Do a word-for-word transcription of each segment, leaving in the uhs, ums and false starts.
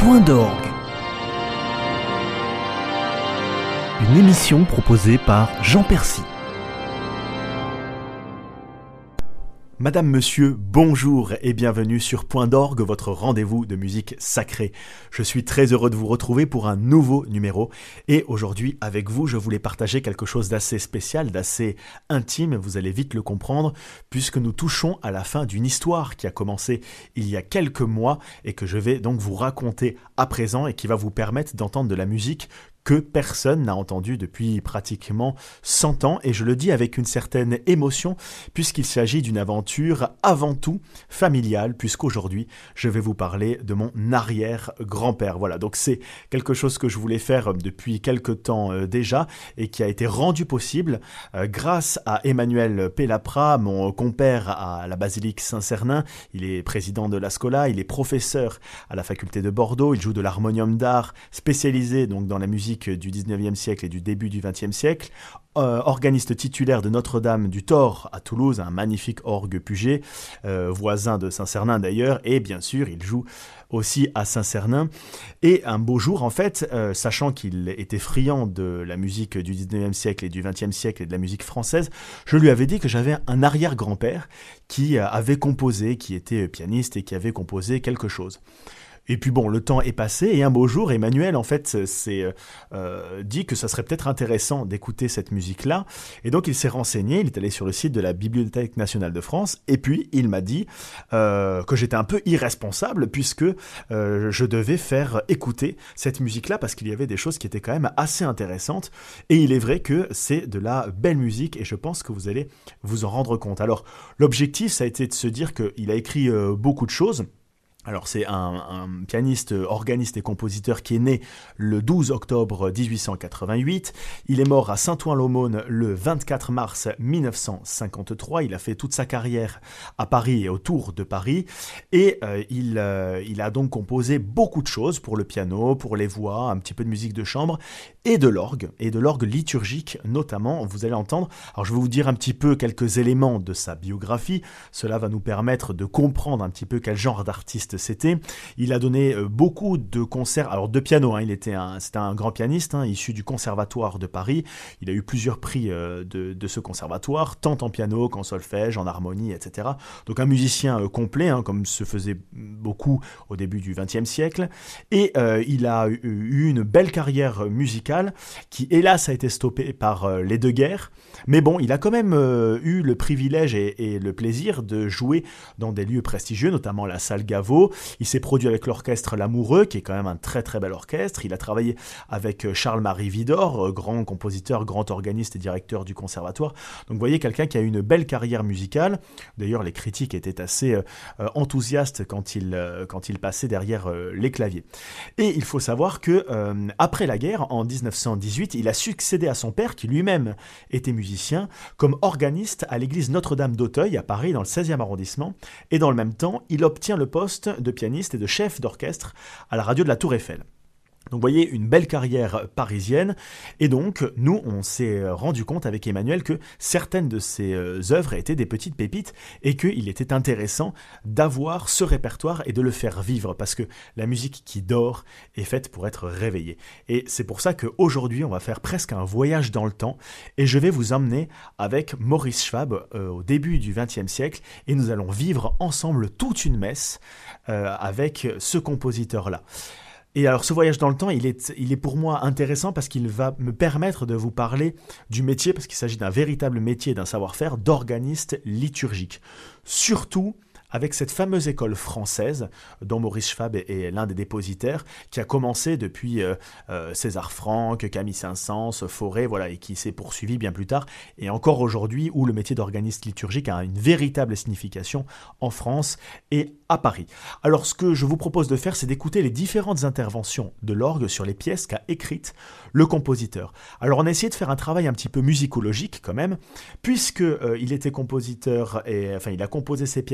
Point d'orgue. Une émission proposée par Jean Percy. Madame, Monsieur, bonjour et bienvenue sur Point d'orgue, votre rendez-vous de musique sacrée. Je suis très heureux de vous retrouver pour un nouveau numéro et aujourd'hui avec vous je voulais partager quelque chose d'assez spécial, d'assez intime, vous allez vite le comprendre, puisque nous touchons à la fin d'une histoire qui a commencé il y a quelques mois et que je vais donc vous raconter à présent et qui va vous permettre d'entendre de la musique que personne n'a entendu depuis pratiquement cent ans, et je le dis avec une certaine émotion, puisqu'il s'agit d'une aventure avant tout familiale, puisqu'aujourd'hui, je vais vous parler de mon arrière-grand-père. Voilà, donc c'est quelque chose que je voulais faire depuis quelque temps euh, déjà, et qui a été rendu possible euh, grâce à Emmanuel Pellapra, mon compère à la basilique Saint-Cernin. Il est président de la Scola, il est professeur à la faculté de Bordeaux, il joue de l'harmonium d'art, spécialisé donc dans la musique du dix-neuvième siècle et du début du vingtième siècle, euh, organiste titulaire de Notre-Dame du Thor à Toulouse, un magnifique orgue Puget, euh, voisin de Saint-Cernin d'ailleurs, et bien sûr il joue aussi à Saint-Cernin. Et un beau jour en fait, euh, sachant qu'il était friand de la musique du dix-neuvième siècle et du vingtième siècle et de la musique française, je lui avais dit que j'avais un arrière-grand-père qui avait composé, qui était pianiste et qui avait composé quelque chose. Et puis bon, le temps est passé et un beau jour, Emmanuel en fait s'est euh, dit que ça serait peut-être intéressant d'écouter cette musique-là. Et donc il s'est renseigné, il est allé sur le site de la Bibliothèque nationale de France et puis il m'a dit euh, que j'étais un peu irresponsable puisque euh, je devais faire écouter cette musique-là parce qu'il y avait des choses qui étaient quand même assez intéressantes. Et il est vrai que c'est de la belle musique et je pense que vous allez vous en rendre compte. Alors l'objectif, ça a été de se dire qu'il a écrit euh, beaucoup de choses. Alors c'est un, un pianiste, organiste et compositeur qui est né le douze octobre dix-huit cent quatre-vingt-huit. Il est mort à Saint-Ouen-l'Aumône le vingt-quatre mars mille neuf cent cinquante-trois. Il a fait toute sa carrière à Paris et autour de Paris. Et euh, il, euh, il a donc composé beaucoup de choses pour le piano, pour les voix, un petit peu de musique de chambre et de l'orgue, et de l'orgue liturgique notamment, vous allez entendre. Alors je vais vous dire un petit peu quelques éléments de sa biographie. Cela va nous permettre de comprendre un petit peu quel genre d'artiste c'était. Il a donné beaucoup de concerts, alors de piano, hein, il était un, c'était un grand pianiste, hein, issu du Conservatoire de Paris. Il a eu plusieurs prix euh, de, de ce conservatoire, tant en piano qu'en solfège, en harmonie, et cetera. Donc un musicien euh, complet, hein, comme se faisait beaucoup au début du vingtième siècle. Et euh, il a eu, eu une belle carrière musicale qui, hélas, a été stoppée par euh, les deux guerres. Mais bon, il a quand même euh, eu le privilège et, et le plaisir de jouer dans des lieux prestigieux, notamment la salle Gaveau. Il s'est produit avec l'orchestre L'Amoureux, qui est quand même un très très bel orchestre. Il a travaillé avec Charles-Marie Widor, grand compositeur, grand organiste et directeur du conservatoire. Donc vous voyez, quelqu'un qui a eu une belle carrière musicale. D'ailleurs, les critiques étaient assez euh, enthousiastes quand il, euh, quand il passait derrière euh, les claviers. Et il faut savoir que euh, après la guerre, en dix-neuf cent dix-huit, il a succédé à son père, qui lui-même était musicien, comme organiste à l'église Notre-Dame d'Auteuil, à Paris, dans le seizième arrondissement. Et dans le même temps, il obtient le poste de pianiste et de chef d'orchestre à la radio de la Tour Eiffel. Donc vous voyez, une belle carrière parisienne, et donc nous on s'est rendu compte avec Emmanuel que certaines de ses œuvres étaient des petites pépites et qu'il était intéressant d'avoir ce répertoire et de le faire vivre, parce que la musique qui dort est faite pour être réveillée. Et c'est pour ça qu'aujourd'hui on va faire presque un voyage dans le temps et je vais vous emmener avec Maurice Schwab euh, au début du vingtième siècle et nous allons vivre ensemble toute une messe euh, avec ce compositeur-là. Et alors ce voyage dans le temps, il est, il est pour moi intéressant parce qu'il va me permettre de vous parler du métier, parce qu'il s'agit d'un véritable métier, d'un savoir-faire d'organiste liturgique. Surtout avec cette fameuse école française dont Maurice Schwab est, est l'un des dépositaires, qui a commencé depuis euh, euh, César Franck, Camille Saint-Saëns, Fauré, voilà, et qui s'est poursuivi bien plus tard, et encore aujourd'hui, où le métier d'organiste liturgique a une véritable signification en France et à Paris. Alors ce que je vous propose de faire, c'est d'écouter les différentes interventions de l'orgue sur les pièces qu'a écrites le compositeur. Alors on a essayé de faire un travail un petit peu musicologique quand même, puisque euh, il était compositeur, et enfin il a composé ses pièces certes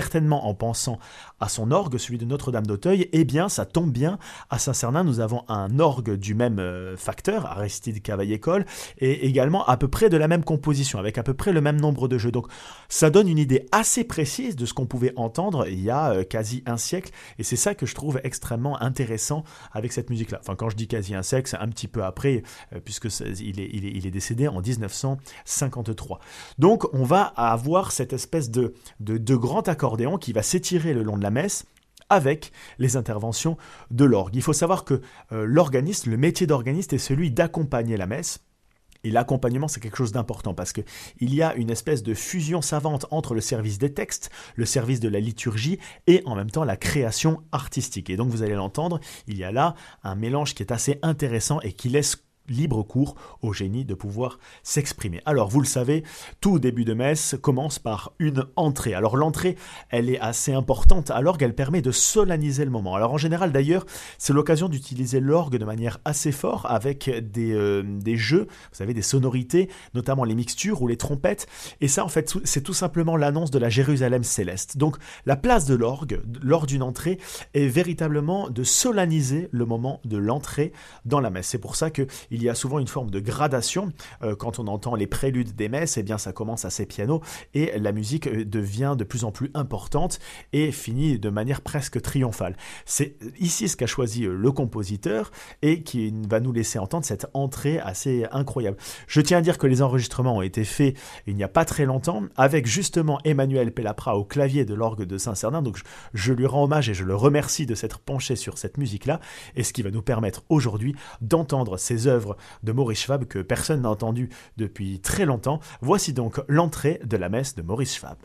certainement en pensant à son orgue, celui de Notre-Dame d'Auteuil. Eh bien, ça tombe bien, à Saint-Cernin, nous avons un orgue du même euh, facteur, Aristide Cavaillé-Coll, et également à peu près de la même composition, avec à peu près le même nombre de jeux. Donc, ça donne une idée assez précise de ce qu'on pouvait entendre il y a euh, quasi un siècle, et c'est ça que je trouve extrêmement intéressant avec cette musique-là. Enfin, quand je dis quasi un siècle, c'est un petit peu après, euh, puisque il est, il, est, il est décédé en dix-neuf cent cinquante-trois. Donc, on va avoir cette espèce de, de, de grand accordéon qui va s'étirer le long de la messe, avec les interventions de l'orgue. Il faut savoir que euh, l'organiste, le métier d'organiste est celui d'accompagner la messe. Et l'accompagnement, c'est quelque chose d'important parce qu'il y a une espèce de fusion savante entre le service des textes, le service de la liturgie et en même temps la création artistique. Et donc vous allez l'entendre, il y a là un mélange qui est assez intéressant et qui laisse libre cours au génie de pouvoir s'exprimer. Alors, vous le savez, tout début de messe commence par une entrée. Alors, l'entrée, elle est assez importante à l'orgue, elle permet de solenniser le moment. Alors, en général, d'ailleurs, c'est l'occasion d'utiliser l'orgue de manière assez forte avec des, euh, des jeux, vous savez, des sonorités, notamment les mixtures ou les trompettes. Et ça, en fait, c'est tout simplement l'annonce de la Jérusalem céleste. Donc, la place de l'orgue, lors d'une entrée, est véritablement de solenniser le moment de l'entrée dans la messe. C'est pour ça que il y a souvent une forme de gradation. Euh, quand on entend les préludes des messes, eh bien ça commence assez piano et la musique devient de plus en plus importante et finit de manière presque triomphale. C'est ici ce qu'a choisi le compositeur et qui va nous laisser entendre cette entrée assez incroyable. Je tiens à dire que les enregistrements ont été faits il n'y a pas très longtemps avec justement Emmanuel Pellapra au clavier de l'orgue de Saint-Cernin. Donc je, je lui rends hommage et je le remercie de s'être penché sur cette musique-là et ce qui va nous permettre aujourd'hui d'entendre ces œuvres de Maurice Schwab que personne n'a entendu depuis très longtemps. Voici donc l'entrée de la messe de Maurice Schwab.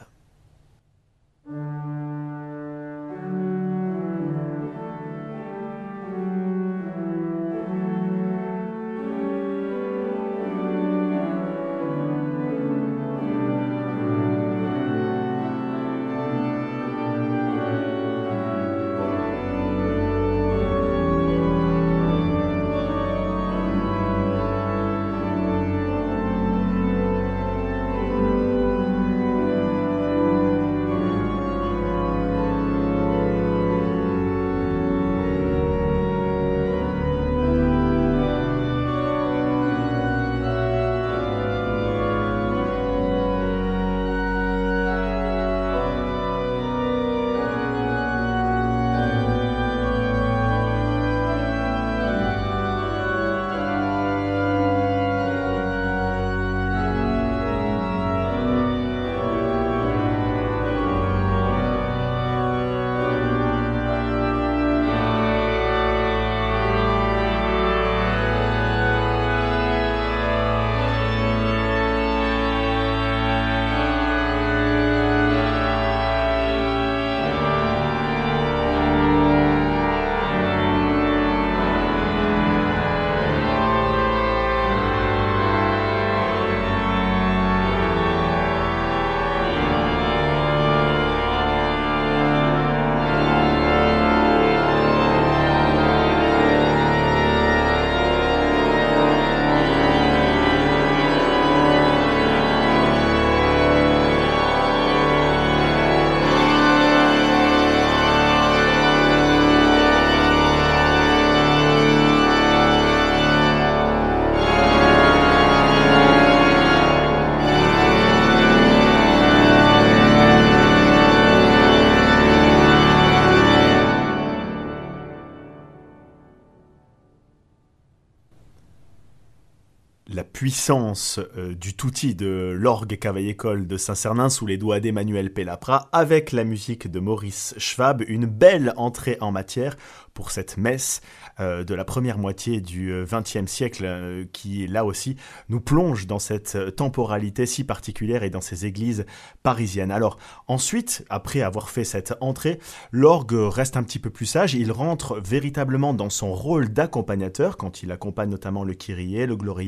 La puissance euh, du tutti de l'orgue Cavaillé-Coll de Saint-Cernin sous les doigts d'Emmanuel Pellapra avec la musique de Maurice Schwab, une belle entrée en matière pour cette messe euh, de la première moitié du vingtième siècle euh, qui, là aussi, nous plonge dans cette temporalité si particulière et dans ces églises parisiennes. Alors, ensuite, après avoir fait cette entrée, l'orgue reste un petit peu plus sage, il rentre véritablement dans son rôle d'accompagnateur quand il accompagne notamment le Kyrie, le Gloria,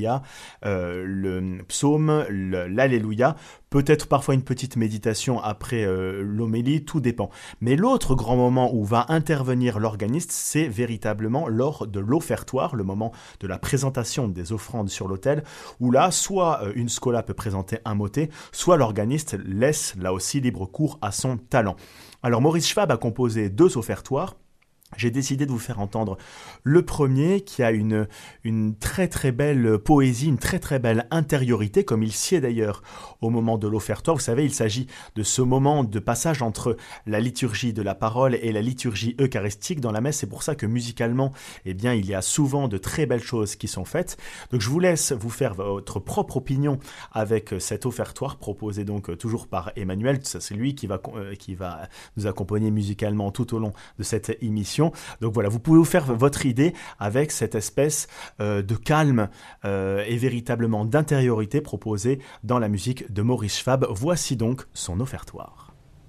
euh, le psaume, le- l'alléluia, peut-être parfois une petite méditation après euh, l'homélie, tout dépend. Mais l'autre grand moment où va intervenir l'organiste, c'est véritablement lors de l'offertoire, le moment de la présentation des offrandes sur l'autel, où là, soit euh, une scola peut présenter un motet, soit l'organiste laisse là aussi libre cours à son talent. Alors Maurice Schwab a composé deux offertoires. J'ai décidé de vous faire entendre le premier qui a une, une très très belle poésie, une très très belle intériorité, comme il sied d'ailleurs au moment de l'offertoire. Vous savez, il s'agit de ce moment de passage entre la liturgie de la parole et la liturgie eucharistique dans la messe. C'est pour ça que musicalement, eh bien, il y a souvent de très belles choses qui sont faites. Donc je vous laisse vous faire votre propre opinion avec cet offertoire proposé donc toujours par Emmanuel. C'est lui qui va, qui va nous accompagner musicalement tout au long de cette émission. Donc voilà, vous pouvez vous faire votre idée avec cette espèce euh, de calme euh, et véritablement d'intériorité proposée dans la musique de Maurice Schwab. Voici donc son offertoire.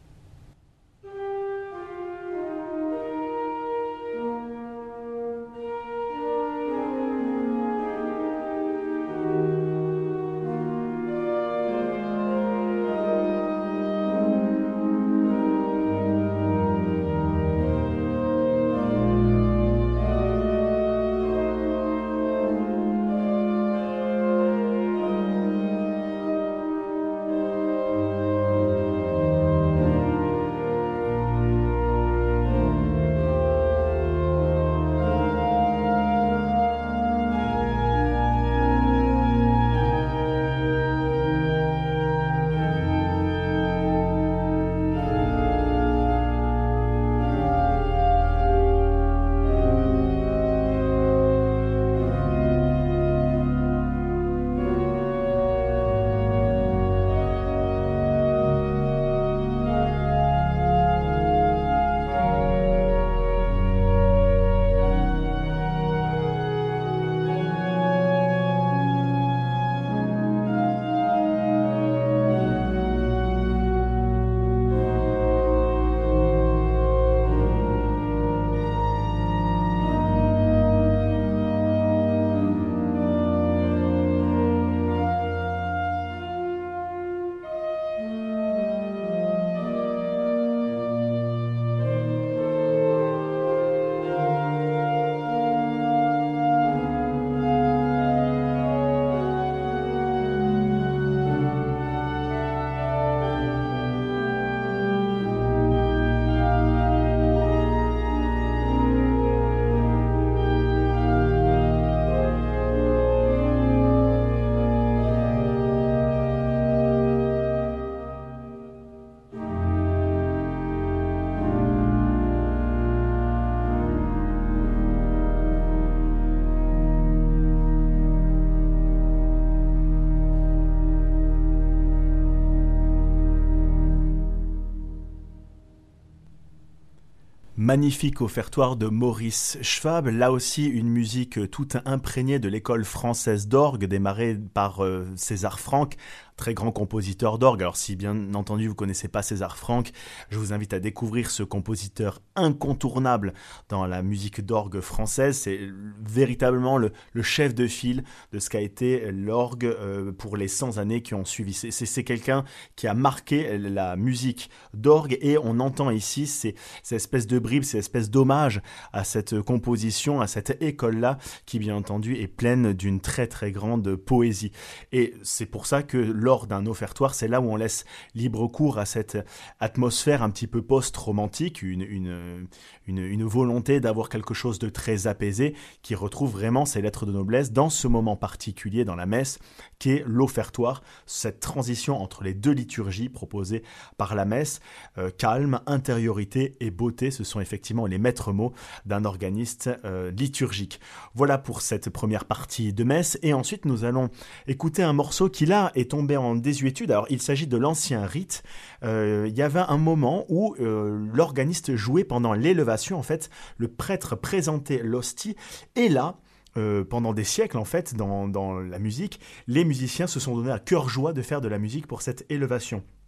Magnifique offertoire de Maurice Schwab, là aussi une musique toute imprégnée de l'école française d'orgue démarrée par euh, César Franck, très grand compositeur d'orgue. Alors si bien entendu vous ne connaissez pas César Franck, je vous invite à découvrir ce compositeur incontournable dans la musique d'orgue française. C'est véritablement le, le chef de file de ce qu'a été l'orgue euh, pour les cent années qui ont suivi. C'est, c'est, c'est quelqu'un qui a marqué la musique d'orgue et on entend ici ces, ces espèces de bribes, ces espèces d'hommages à cette composition, à cette école-là qui bien entendu est pleine d'une très très grande poésie. Et c'est pour ça que lors d'un offertoire, c'est là où on laisse libre cours à cette atmosphère un petit peu post-romantique, une, une, une, une volonté d'avoir quelque chose de très apaisé qui retrouve vraiment ses lettres de noblesse dans ce moment particulier dans la messe qui est l'offertoire, cette transition entre les deux liturgies proposées par la messe, euh, calme, intériorité et beauté, ce sont effectivement les maîtres mots d'un organiste euh, liturgique. Voilà pour cette première partie de messe et ensuite nous allons écouter un morceau qui là est tombé en désuétude. Alors il s'agit de l'ancien rite. Euh, il y avait un moment où euh, l'organiste jouait pendant l'élévation, en fait le prêtre présentait l'hostie et là Euh, pendant des siècles, en fait, dans, dans la musique, les musiciens se sont donnés à cœur joie de faire de la musique pour cette élévation.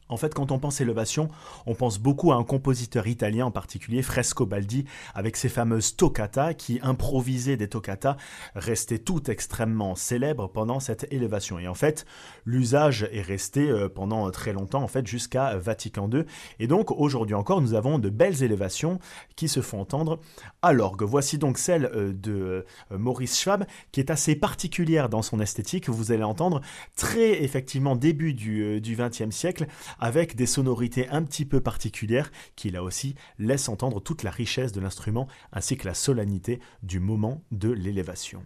En fait, quand on pense élévation, on pense beaucoup à un compositeur italien en particulier, Frescobaldi, avec ses fameuses toccata qui improvisaient des toccata, restaient toutes extrêmement célèbres pendant cette élévation. Et en fait, l'usage est resté euh, pendant très longtemps, en fait, jusqu'à Vatican deux. Et donc, aujourd'hui encore, nous avons de belles élévations qui se font entendre à l'orgue. Voici donc celle euh, de euh, Maurice Schwab, qui est assez particulière dans son esthétique. Vous allez entendre très effectivement début du, euh, du vingtième siècle, avec des sonorités un petit peu particulières qui là aussi laissent entendre toute la richesse de l'instrument ainsi que la solennité du moment de l'élévation.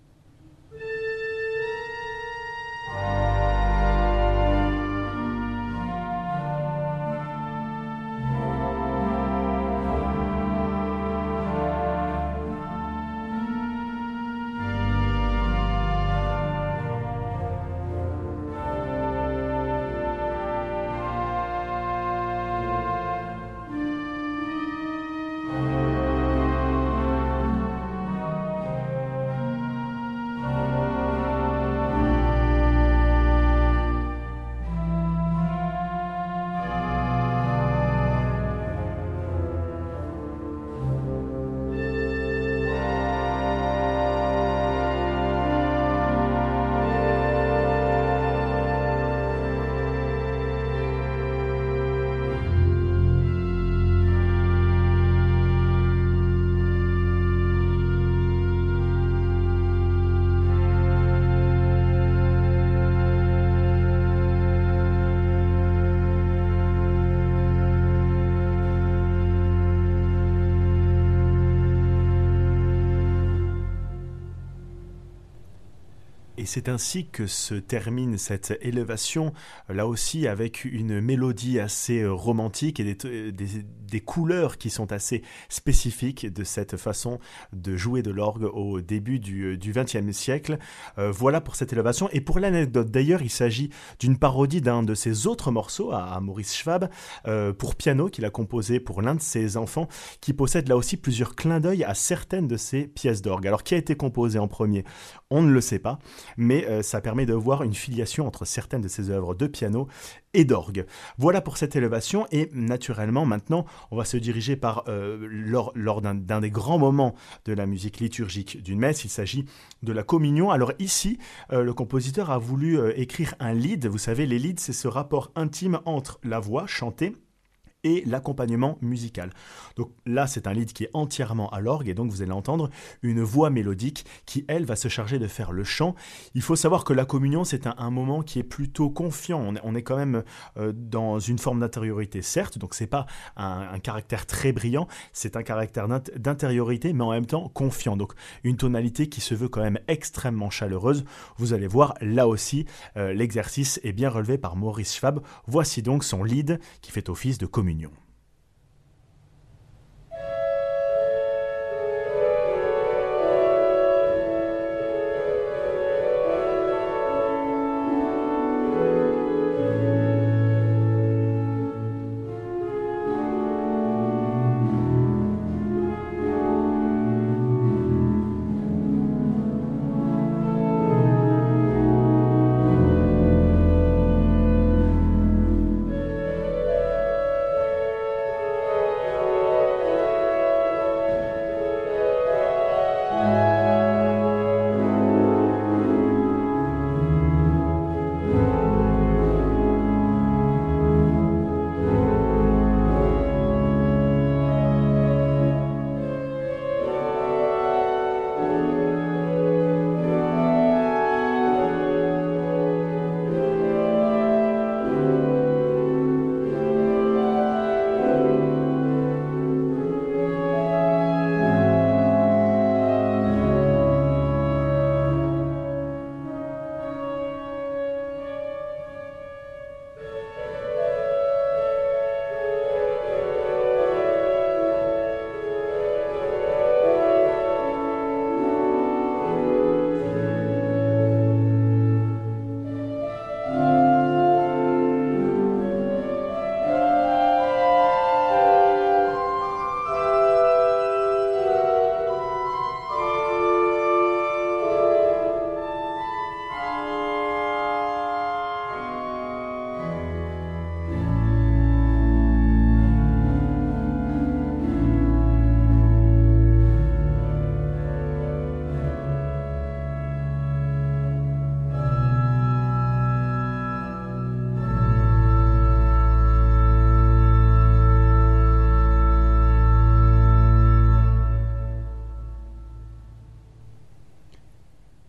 Et c'est ainsi que se termine cette élévation, là aussi avec une mélodie assez romantique et des, des, des couleurs qui sont assez spécifiques de cette façon de jouer de l'orgue au début du, du vingtième siècle. Euh, voilà pour cette élévation. Et pour l'anecdote d'ailleurs, il s'agit d'une parodie d'un de ses autres morceaux à, à Maurice Schwab, euh, pour piano, qu'il a composé pour l'un de ses enfants, qui possède là aussi plusieurs clins d'œil à certaines de ses pièces d'orgue. Alors qui a été composé en premier ? On ne le sait pas, mais euh, ça permet de voir une filiation entre certaines de ses œuvres de piano et d'orgue. Voilà pour cette élévation, et naturellement maintenant on va se diriger par euh, lors, lors d'un, d'un des grands moments de la musique liturgique d'une messe. Il s'agit de la communion. Alors ici, euh, le compositeur a voulu euh, écrire un lied. Vous savez, les lieds, c'est ce rapport intime entre la voix chantée et l'accompagnement musical. Donc là, c'est un lied qui est entièrement à l'orgue, et donc vous allez entendre une voix mélodique qui, elle, va se charger de faire le chant. Il faut savoir que la communion, c'est un, un moment qui est plutôt confiant. On est, on est quand même euh, dans une forme d'intériorité, certes, donc c'est pas un, un caractère très brillant, c'est un caractère d'intériorité, mais en même temps confiant. Donc une tonalité qui se veut quand même extrêmement chaleureuse. Vous allez voir, là aussi, euh, l'exercice est bien relevé par Maurice Schwab. Voici donc son lied qui fait office de communion.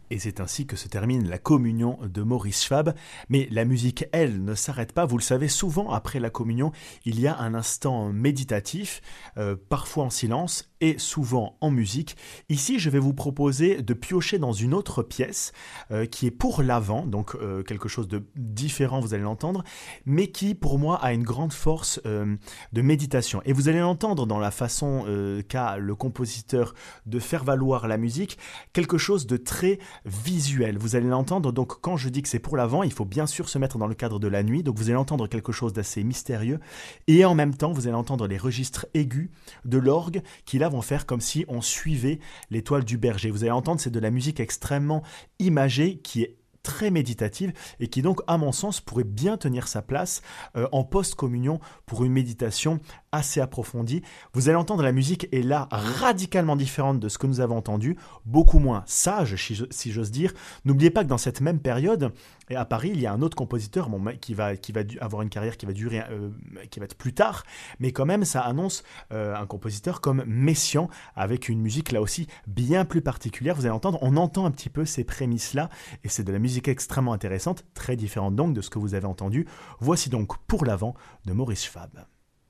Et c'est ainsi que se termine la communion de Maurice Schwab. Mais la musique, elle, ne s'arrête pas. Vous le savez, souvent après la communion, il y a un instant méditatif, euh, parfois en silence et souvent en musique. Ici, je vais vous proposer de piocher dans une autre pièce euh, qui est pour l'avant, donc euh, quelque chose de différent, vous allez l'entendre, mais qui, pour moi, a une grande force euh, de méditation. Et vous allez l'entendre dans la façon euh, qu'a le compositeur de faire valoir la musique, quelque chose de très visuel. Vous allez l'entendre, donc quand je dis que c'est pour l'avant, il faut bien sûr se mettre dans le cadre de la nuit, donc vous allez entendre quelque chose d'assez mystérieux, et en même temps, vous allez entendre les registres aigus de l'orgue qui là vont faire comme si on suivait l'étoile du berger. Vous allez entendre, c'est de la musique extrêmement imagée qui est très méditative et qui donc, à mon sens, pourrait bien tenir sa place euh, en post-communion pour une méditation assez approfondie. Vous allez entendre, la musique est là radicalement différente de ce que nous avons entendu, beaucoup moins sage, si j'ose dire. N'oubliez pas que dans cette même période, et à Paris, il y a un autre compositeur bon, qui, va, qui va avoir une carrière qui va durer, euh, qui va être plus tard, mais quand même, ça annonce euh, un compositeur comme Messiaen, avec une musique là aussi bien plus particulière. Vous allez entendre, on entend un petit peu ces prémices-là, et c'est de la musique extrêmement intéressante, très différente donc de ce que vous avez entendu. Voici donc Pour l'avant de Maurice Schwab.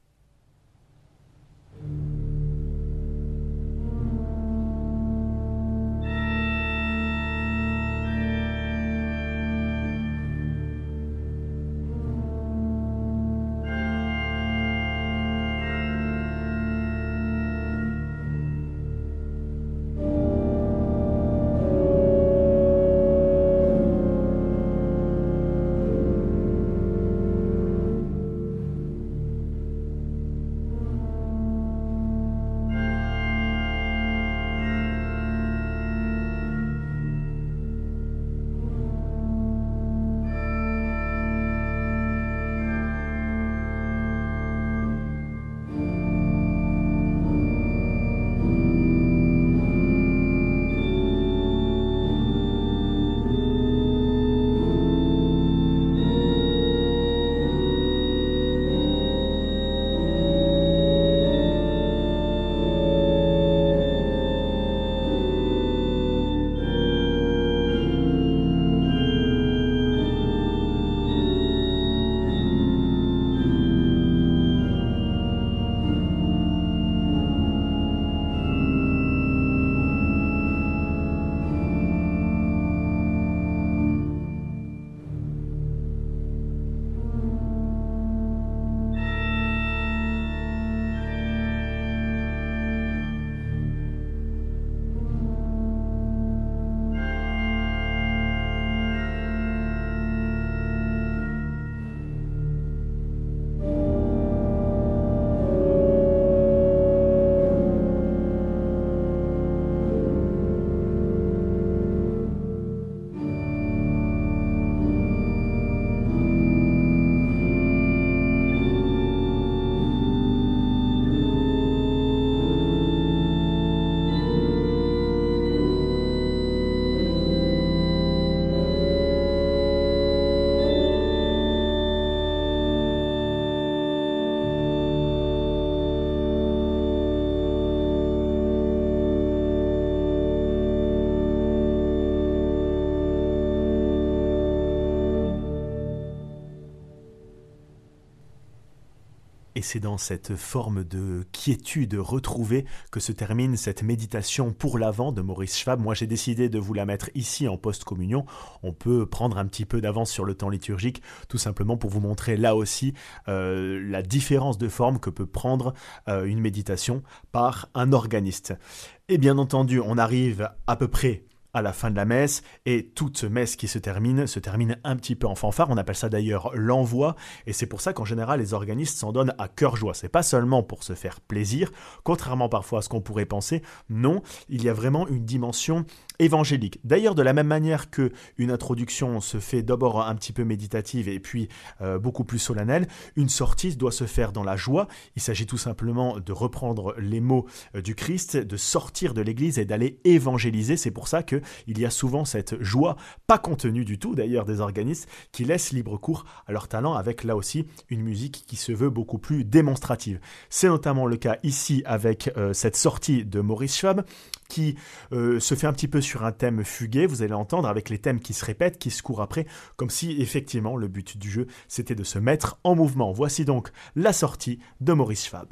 Et c'est dans cette forme de quiétude retrouvée que se termine cette méditation pour l'avant de Maurice Schwab. Moi, j'ai décidé de vous la mettre ici en post-communion. On peut prendre un petit peu d'avance sur le temps liturgique, tout simplement pour vous montrer là aussi euh, la différence de forme que peut prendre euh, une méditation par un organiste. Et bien entendu, on arrive à peu près à la fin de la messe, et toute messe qui se termine, se termine un petit peu en fanfare. On appelle ça d'ailleurs l'envoi, et c'est pour ça qu'en général, les organistes s'en donnent à cœur joie. C'est pas seulement pour se faire plaisir, contrairement parfois à ce qu'on pourrait penser. Non, il y a vraiment une dimension évangélique. D'ailleurs, de la même manière que une introduction se fait d'abord un petit peu méditative et puis euh, beaucoup plus solennelle, une sortie doit se faire dans la joie. Il s'agit tout simplement de reprendre les mots euh, du Christ, de sortir de l'église et d'aller évangéliser. C'est pour ça que Dieu, il y a souvent cette joie, pas contenue du tout d'ailleurs des organistes, qui laisse libre cours à leur talent avec là aussi une musique qui se veut beaucoup plus démonstrative. C'est notamment le cas ici avec euh, cette sortie de Maurice Schwab qui euh, se fait un petit peu sur un thème fugué, vous allez entendre, avec les thèmes qui se répètent, qui se courent après, comme si effectivement le but du jeu c'était de se mettre en mouvement. Voici donc la sortie de Maurice Schwab.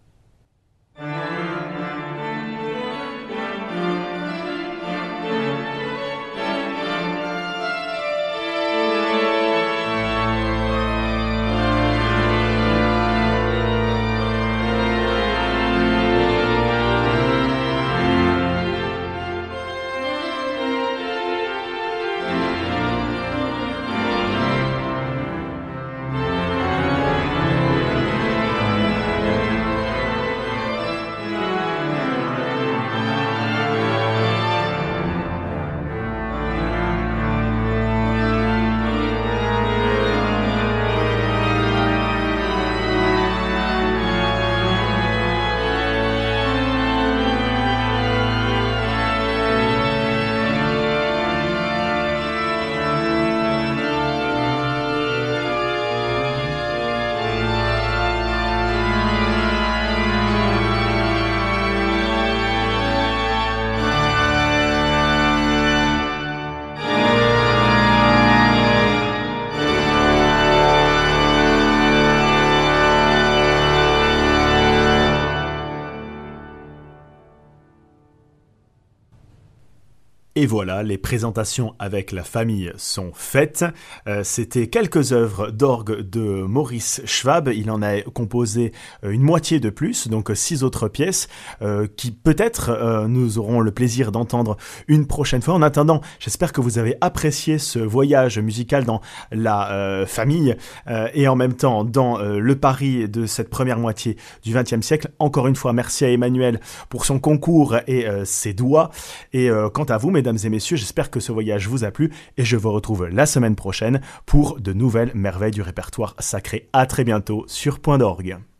Et voilà, les présentations avec la famille sont faites. Euh, c'était quelques œuvres d'orgue de Maurice Schwab. Il en a composé une moitié de plus, donc six autres pièces, euh, qui peut-être euh, nous aurons le plaisir d'entendre une prochaine fois. En attendant, j'espère que vous avez apprécié ce voyage musical dans la euh, famille euh, et en même temps dans euh, le Paris de cette première moitié du vingtième siècle. Encore une fois, merci à Emmanuel pour son concours et euh, ses doigts. Et euh, quant à vous, mesdames et messieurs, j'espère que ce voyage vous a plu et je vous retrouve la semaine prochaine pour de nouvelles merveilles du répertoire sacré. À très bientôt sur Point d'Orgue.